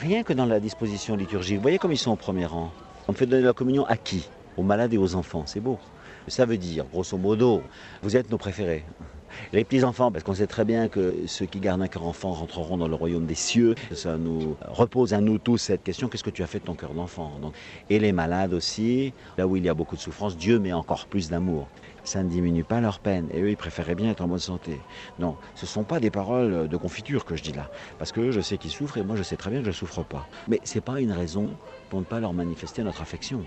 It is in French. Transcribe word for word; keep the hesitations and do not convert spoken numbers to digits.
Rien que dans la disposition liturgique, vous voyez comme ils sont au premier rang. On fait donner la communion à qui? Aux malades et aux enfants, c'est beau. Ça veut dire, grosso modo, vous êtes nos préférés. Les petits-enfants, parce qu'on sait très bien que ceux qui gardent un cœur enfant rentreront dans le royaume des cieux. Ça nous repose à nous tous cette question, qu'est-ce que tu as fait de ton cœur d'enfant? Donc, et les malades aussi, là où il y a beaucoup de souffrance, Dieu met encore plus d'amour. Ça ne diminue pas leur peine. Et eux, ils préféraient bien être en bonne santé. Non, ce ne sont pas des paroles de confiture que je dis là. Parce que je sais qu'ils souffrent et moi, je sais très bien que je ne souffre pas. Mais ce n'est pas une raison pour ne pas leur manifester notre affection.